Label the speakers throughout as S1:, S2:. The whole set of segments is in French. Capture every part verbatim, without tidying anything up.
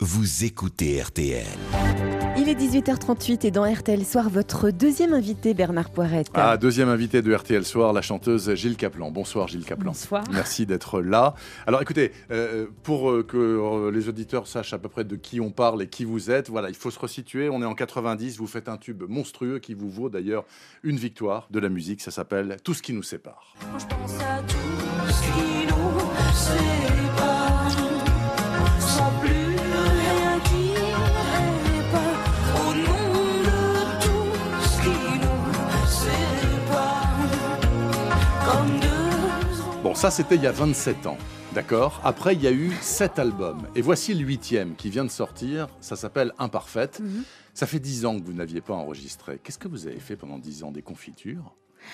S1: vous écoutez R T L.
S2: Il est dix-huit heures trente-huit et dans R T L Soir, votre deuxième invité, Bernard Poirette.
S3: Ah, deuxième invité de R T L Soir, la chanteuse Gilles Caplan. Bonsoir Gilles Caplan.
S2: Bonsoir.
S3: Merci d'être là. Alors écoutez, euh, pour euh, que euh, les auditeurs sachent à peu près de qui on parle et qui vous êtes, voilà, il faut se resituer. On est en quatre-vingt-dix, vous faites un tube monstrueux qui vous vaut d'ailleurs une victoire de la musique. Ça s'appelle Tout ce qui nous sépare.
S4: Quand je pense à tout ce qui nous sépare, sans plus rien qui répare, au nom de tout ce qui nous sépare, comme deux...
S3: Bon, ça c'était il y a vingt-sept ans. D'accord. Après, il y a eu sept albums. Et voici le huitième qui vient de sortir. Ça s'appelle Imparfaite. Mm-hmm. Ça fait dix ans que vous n'aviez pas enregistré. Qu'est-ce que vous avez fait pendant dix ans? Des confitures?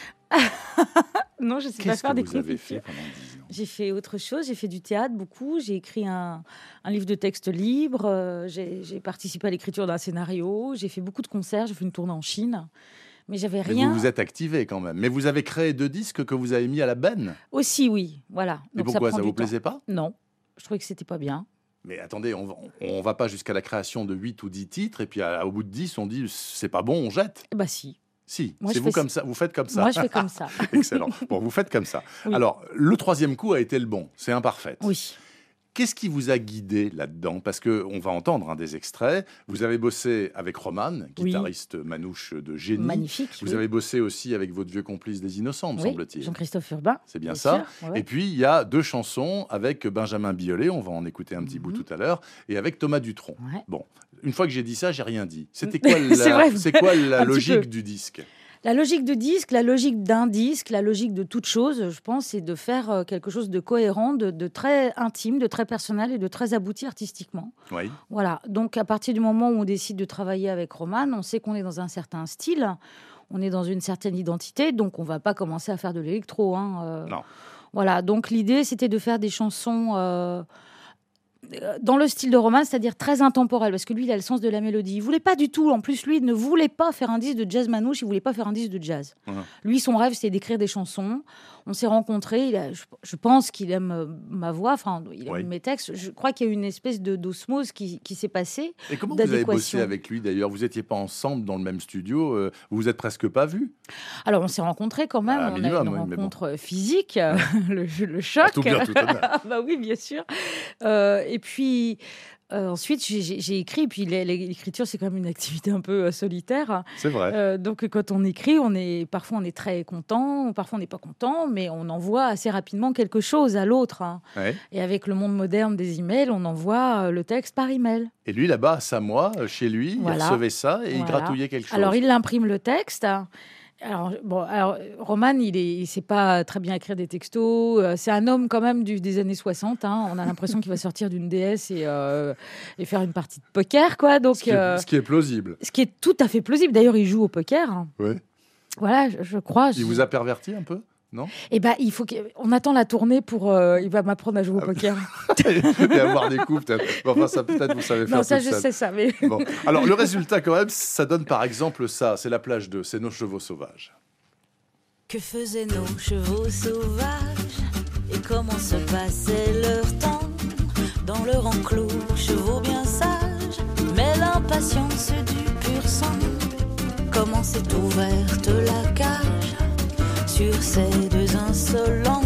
S2: Non, je ne sais
S3: Qu'est-ce
S2: pas faire
S3: que
S2: des
S3: vous avez
S2: confitures.
S3: fait pendant dix ans?
S2: J'ai fait autre chose. J'ai fait du théâtre beaucoup. J'ai écrit un, un livre de texte libre. Euh, j'ai, j'ai participé à l'écriture d'un scénario. J'ai fait beaucoup de concerts. J'ai fait une tournée en Chine. Mais j'avais rien.
S3: Mais vous vous êtes activé quand même. Mais vous avez créé deux disques que vous avez mis à la benne.
S2: Aussi, oui. Voilà.
S3: Et
S2: Donc,
S3: pourquoi
S2: ça,
S3: ça
S2: prend
S3: vous
S2: du temps.
S3: plaisait pas?
S2: Non. Je trouvais que c'était pas bien.
S3: Mais attendez, on va, on va pas jusqu'à la création de huit ou dix titres et puis à, au bout de dix, on dit c'est pas bon, on jette.
S2: Eh ben si.
S3: Si,
S2: Moi,
S3: c'est
S2: je
S3: vous
S2: fais
S3: comme ça. Vous faites comme ça.
S2: Moi, je fais comme ça.
S3: Excellent. Bon, vous faites comme ça.
S2: Oui.
S3: Alors, le troisième coup a été le bon. C'est Imparfaite.
S2: Oui.
S3: Qu'est-ce qui vous a guidé là-dedans? Parce qu'on va entendre hein, des extraits. Vous avez bossé avec Roman, guitariste oui. manouche de génie.
S2: Magnifique.
S3: Vous
S2: oui.
S3: avez bossé aussi avec votre vieux complice des Innocents, me
S2: oui,
S3: semble-t-il.
S2: Jean-Christophe Urbain.
S3: C'est bien, bien ça.
S2: Sûr, ouais.
S3: Et puis, il y a deux chansons avec Benjamin Biolay. On va en écouter un petit mm-hmm. bout tout à l'heure. Et avec Thomas Dutronc.
S2: Ouais.
S3: Bon, une fois que j'ai dit ça, j'ai rien dit. C'était quoi la,
S2: c'est vrai,
S3: c'est quoi la logique du disque?
S2: La logique du disque, la logique d'un disque, la logique de toute chose, je pense, c'est de faire quelque chose de cohérent, de, de très intime, de très personnel et de très abouti artistiquement.
S3: Oui.
S2: Voilà. Donc, à partir du moment où on décide de travailler avec Roman, on sait qu'on est dans un certain style, on est dans une certaine identité, donc on ne va pas commencer à faire de l'électro. Hein, euh,
S3: non.
S2: Voilà. Donc, l'idée, c'était de faire des chansons... Euh, dans le style de Roman, c'est-à-dire très intemporel, parce que lui, il a le sens de la mélodie. Il voulait pas du tout, en plus, lui, il ne voulait pas faire un disque de jazz manouche, il voulait pas faire un disque de jazz. Mmh. Lui, son rêve, c'était d'écrire des chansons. On s'est rencontrés, il a, je, je pense qu'il aime ma voix, enfin, il aime oui. mes textes. Je crois qu'il y a eu une espèce de, d'osmose qui, qui s'est passée.
S3: Et comment vous avez bossé avec lui, d'ailleurs? Vous n'étiez pas ensemble dans le même studio, euh, vous vous êtes presque pas vus? Alors,
S2: on s'est rencontrés quand même,
S3: ah,
S2: on
S3: minimum,
S2: a eu une
S3: oui,
S2: rencontre
S3: bon.
S2: physique, le, le choc.
S3: Ah, tout bien, tout honneur.
S2: Bah oui, bien sûr. Euh, et puis... Euh, ensuite, j'ai, j'ai écrit. Puis l'écriture, c'est quand même une activité un peu euh, solitaire.
S3: C'est vrai.
S2: Euh, donc, quand on écrit, on est parfois on est très content, parfois on n'est pas content, mais on envoie assez rapidement quelque chose à l'autre. Hein.
S3: Ouais.
S2: Et avec le monde moderne des emails, on envoie euh, le texte par email.
S3: Et lui, là-bas, à Samoa, chez lui,
S2: voilà.
S3: il recevait ça et
S2: voilà.
S3: il gratouillait quelque chose.
S2: Alors, il imprime le texte. Alors, bon, alors, Roman, il est, il sait pas très bien écrire des textos. Euh, c'est un homme quand même du, des années soixante. Hein. On a l'impression qu'il va sortir d'une déesse et, euh, et faire une partie de poker, quoi. Donc,
S3: ce, qui est,
S2: euh,
S3: ce qui est plausible.
S2: Ce qui est tout à fait plausible. D'ailleurs, il joue au poker.
S3: Oui.
S2: Voilà, je, je crois.
S3: Il je... vous a perverti un peu? Non.
S2: Eh ben, il faut qu'on attend la tournée pour. Euh, il va m'apprendre à jouer au poker
S3: et avoir des coups, peut-être. Enfin, ça peut-être vous savez faire.
S2: Non, ça je
S3: seul.
S2: sais ça, mais.
S3: Bon. Alors le résultat quand même, ça donne par exemple ça. C'est la plage deux, c'est Nos chevaux sauvages.
S4: Que faisaient nos chevaux sauvages et comment se passait leur temps dans leur enclos, chevaux bien sages, mais l'impatience du pur sang. Comment s'est ouverte la cage sur ces deux insolents.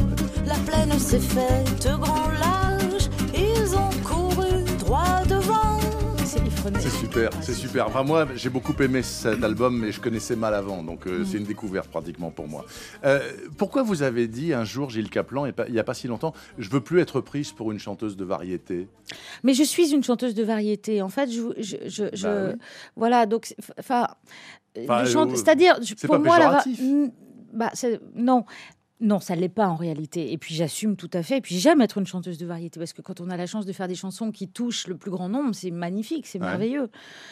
S4: La plaine s'est faite grand large, ils ont couru droit devant.
S3: C'est super, c'est super. Enfin, moi, j'ai beaucoup aimé cet album, mais je connaissais mal avant, donc euh, mmh. c'est une découverte pratiquement pour moi. Euh, pourquoi vous avez dit un jour, Gilles Caplan, et pas, il n'y a pas si longtemps, je veux plus être prise pour une chanteuse de variété?
S2: Mais je suis une chanteuse de variété. En fait, je, je, je, je bah, oui. voilà, donc, enfin, chante... euh, c'est-à-dire,
S3: c'est
S2: pour
S3: pas
S2: moi,
S3: péjoratif.
S2: La... Bah, c'est... non. Non, ça ne l'est pas en réalité. Et puis j'assume tout à fait. Et puis j'aime être une chanteuse de variété parce que quand on a la chance de faire des chansons qui touchent le plus grand nombre, c'est magnifique, c'est ouais. merveilleux.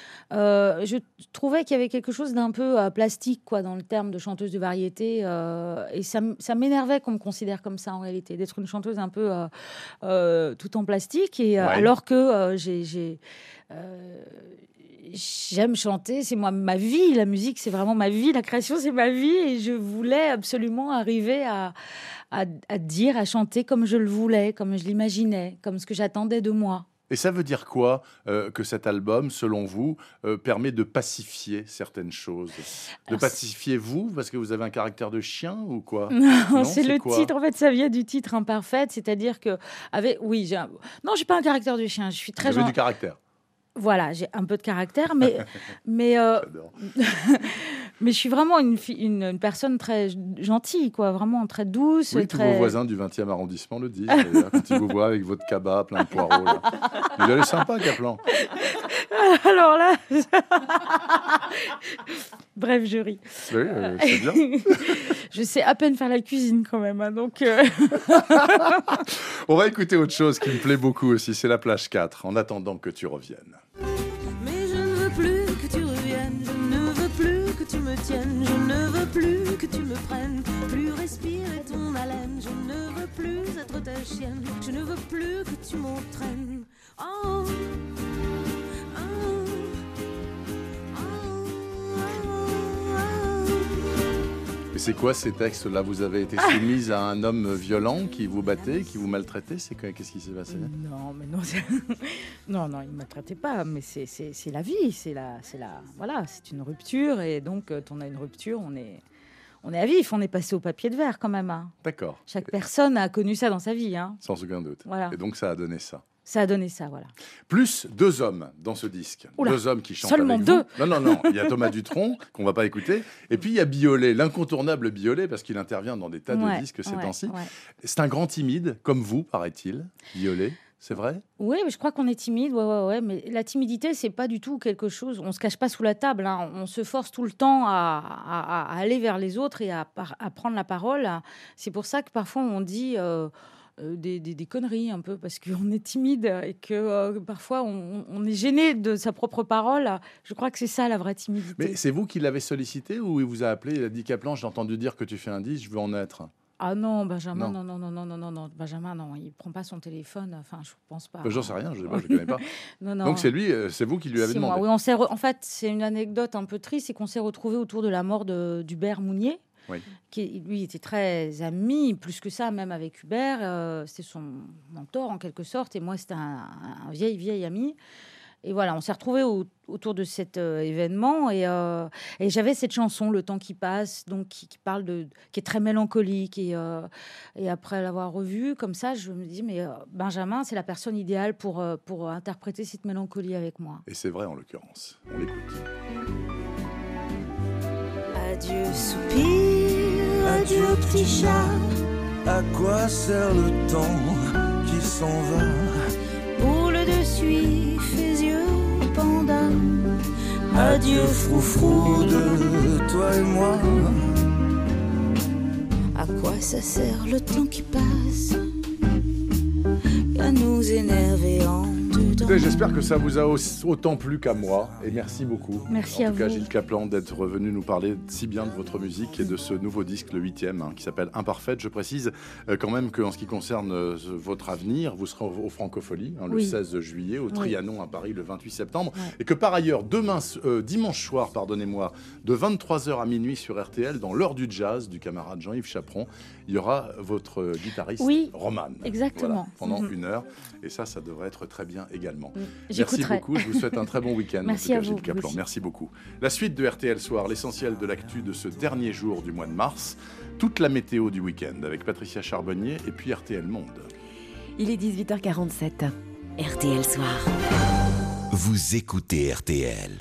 S2: Euh, je trouvais qu'il y avait quelque chose d'un peu euh, plastique quoi, dans le terme de chanteuse de variété. Euh, et ça, ça m'énervait qu'on me considère comme ça en réalité, d'être une chanteuse un peu euh, euh, tout en plastique. Et, euh, ouais. Alors que euh, j'ai... j'ai euh, j'aime chanter, c'est moi ma vie, la musique c'est vraiment ma vie, la création c'est ma vie et je voulais absolument arriver à, à, à dire, à chanter comme je le voulais, comme je l'imaginais, comme ce que j'attendais de moi.
S3: Et ça veut dire quoi euh, que cet album, selon vous, euh, permet de pacifier certaines choses? De
S2: Alors,
S3: pacifier vous, parce que vous avez un caractère de chien ou quoi?
S2: Non,
S3: Non,
S2: c'est
S3: c'est
S2: le
S3: quoi?
S2: titre. En fait, ça vient du titre Imparfaite, c'est-à-dire que avec oui, j'ai un... non, j'ai pas un caractère de chien. Je suis
S3: Vous
S2: très
S3: avez
S2: gen-
S3: du caractère.
S2: voilà, j'ai un peu de caractère, mais mais euh,
S3: J'adore.
S2: mais je suis vraiment une, fi- une une personne très gentille, quoi, vraiment très douce,
S3: Oui, tous
S2: très.
S3: vos voisins du vingtième arrondissement le disent, d'ailleurs, quand ils vous voient avec votre cabas plein de poireaux. Là. Il est sympa, Kaplan.
S2: Alors là, bref, je ris.
S3: Oui, euh, c'est bien.
S2: Je sais à peine faire la cuisine quand même, hein, donc. euh,
S3: On va écouter autre chose qui me plaît beaucoup aussi, c'est la plage quatre, en attendant que tu reviennes.
S4: Mais je ne veux plus que tu reviennes, je ne veux plus que tu me tiennes, je ne veux plus que tu me prennes, plus respirer ton haleine, je ne veux plus être ta chienne, je ne veux plus que tu m'entraînes. Oh, oh,
S3: Et c'est quoi ces textes-là? Vous avez été soumise à un homme violent qui vous battait, qui vous maltraitait? C'est quoi? Qu'est-ce qui s'est passé?
S2: Non, mais non, c'est- non, non, il ne maltraitait pas, mais c'est, c'est, c'est la vie, c'est la, c'est la, voilà, c'est une rupture, et donc quand on a une rupture, on est, on est à vif, on est passé au papier de verre quand même, hein.
S3: D'accord,
S2: Chaque personne a connu ça dans sa vie, hein.
S3: sans aucun doute.
S2: Voilà.
S3: Et donc ça a donné ça.
S2: Ça a donné ça, voilà.
S3: Plus deux hommes dans ce disque.
S2: Oula,
S3: deux hommes qui chantent
S2: seulement
S3: avec
S2: deux.
S3: vous. Non, non, non. Il y a Thomas Dutronc, qu'on va pas écouter. Et puis il y a Biolay, l'incontournable Biolay, parce qu'il intervient dans des tas de
S2: Ouais,
S3: disques ces
S2: ouais,
S3: temps-ci.
S2: ouais.
S3: C'est un grand timide, comme vous, paraît-il, Biolay. C'est vrai?
S2: Oui, mais je crois qu'on est timide, ouais, ouais, ouais. Mais la timidité, c'est pas du tout quelque chose. On se cache pas sous la table, hein. On se force tout le temps à, à- à aller vers les autres et à, par- à prendre la parole. C'est pour ça que parfois on dit euh, euh, des, des- des conneries un peu parce qu'on est timide et que euh, parfois on, on est gêné de sa propre parole. Je crois que c'est ça la vraie timidité.
S3: Mais c'est vous qui l'avez sollicité ou il vous a appelé? Il a dit Kaplan, j'ai entendu dire que tu fais un disque, je veux en être.
S2: Ah non, Benjamin,
S3: Non.
S2: non, non, non, non, non, non, non, Benjamin, non, il prend pas son téléphone. Enfin, je pense pas.
S3: J'en sais rien, je ne connais pas.
S2: Non, non.
S3: Donc c'est lui, euh, c'est vous qui lui avez
S2: C'est moi,
S3: demandé.
S2: oui, on s'est re- en fait, c'est une anecdote un peu triste, c'est qu'on s'est retrouvés autour de la mort de- d'Hubert Mounier,
S3: Oui.
S2: qui lui était très ami, plus que ça même avec Hubert. Euh, c'était son mentor en quelque sorte, et moi c'était un, un vieil vieil ami. Et voilà, on s'est retrouvés au- autour de cet euh, événement, et, euh, et j'avais cette chanson, Le temps qui passe, donc qui, qui parle de, qui est très mélancolique. Et, euh, et après l'avoir revue comme ça, je me dis mais euh, Benjamin, c'est la personne idéale pour euh, pour interpréter cette mélancolie avec moi.
S3: Et c'est vrai en l'occurrence. On l'écoute.
S4: adieu soupir, adieu petit chat,
S1: À quoi sert le temps qui s'en va?
S4: boule de suif, les yeux panda.
S1: Adieu froufrou de toi et moi.
S4: À quoi ça sert le temps qui passe à nous énerver en dedans?
S3: Écoutez, j'espère que ça vous a aussi- autant plu qu'à moi. Et merci beaucoup.
S2: Merci
S3: en
S2: à
S3: tout cas,
S2: vous.
S3: Gilles Kaplan, d'être venu nous parler si bien de votre musique et de ce nouveau disque, le huitième, hein, qui s'appelle Imparfaite. Je précise euh, quand même qu'en ce qui concerne euh, votre avenir, vous serez au, au Francophonie, hein, le
S2: Oui.
S3: seize juillet, au
S2: Oui.
S3: Trianon à Paris le vingt-huit septembre.
S2: Ouais.
S3: Et que par ailleurs, demain, euh, dimanche soir, pardonnez-moi, de vingt-trois heures à minuit sur R T L, dans l'heure du jazz du camarade Jean-Yves Chaperon, il y aura votre euh, guitariste,
S2: Oui,
S3: Roman.
S2: exactement.
S3: Voilà, pendant
S2: Mhm.
S3: une heure. Et ça, ça devrait être très bien également. Merci
S2: J'écouterai.
S3: beaucoup. Je vous souhaite un très bon week-end.
S2: Merci
S3: en tout cas,
S2: à vous,
S3: Gilles
S2: vous
S3: Kaplan.
S2: aussi.
S3: Merci beaucoup. La suite de R T L Soir, l'essentiel de l'actu de ce dernier jour du mois de mars. Toute la météo du week-end avec Patricia Charbonnier et puis R T L Monde.
S5: Il est dix-huit heures quarante-sept.
S6: R T L Soir.
S1: Vous écoutez R T L.